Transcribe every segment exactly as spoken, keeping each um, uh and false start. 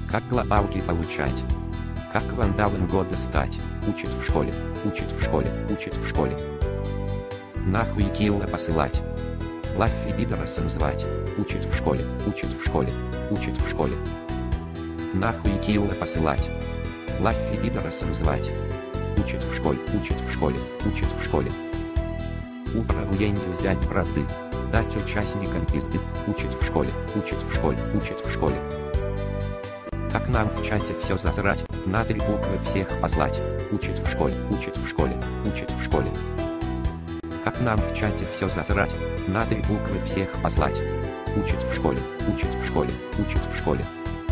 Как глобалки получать. Как вандалом года стать. Учит в школе, учит в школе, учит в школе. Нахуй килла посылать. Лаффи пидорасом звать. Учит в школе, учит в школе, учит в школе. Нахуй килла посылать. Лаффи пидорасом звать. Учит в школе, учит в школе, учит в школе. Управление взять бразды. Дать участникам пизды. Учит в школе, учит в школе, учит в школе. Как нам в чате все засрать, на три буквы всех послать. Учит в школе, учит в школе, учит в школе. Как нам в чате все засрать, на три буквы всех послать. Учит в школе, учит в школе, учит в школе.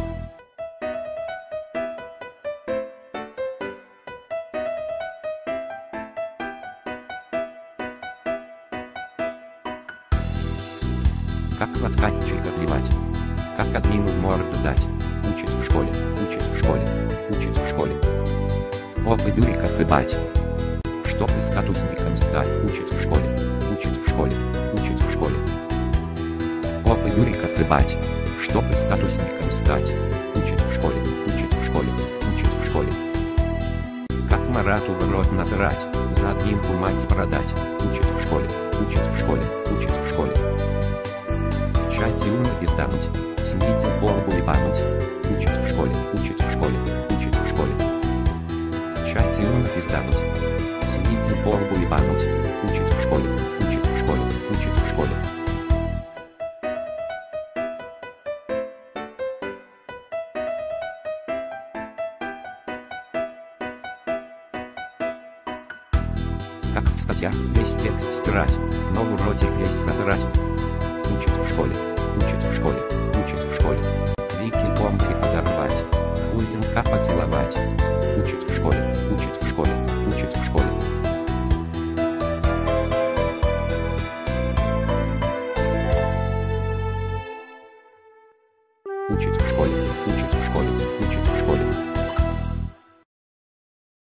Как в откатчика плевать. Как админу в морду дать. Учит в школе, учит в школе, учит в школе. Опы дуриков ебать. Чтоб и статусником стать. Учит в школе, учит в школе, учит в школе. Опы дуриков ебать. Чтоб и статусником стать. Учит в школе, учит в школе, учит в школе. Как Марату в рот насрать. За админку мать продать. Учит в школе, учит в школе, учит в школе. В чате умно пиздануть. Снизил полбу ебануть. Учит в школе, учит в школе, учит в школе. В чате умно пиздануть. Снизил полбу ебануть. Учит в школе, учит в школе, учит в школе. Как в статьях весь текст стирать, но в уроде весь засрать. Учит в школе, учит в школе, учит в школе. Вики бомбы подорвать, хуйнка поцеловать. Учит в школе, учит в школе, учит в школе. Учит в школе, учит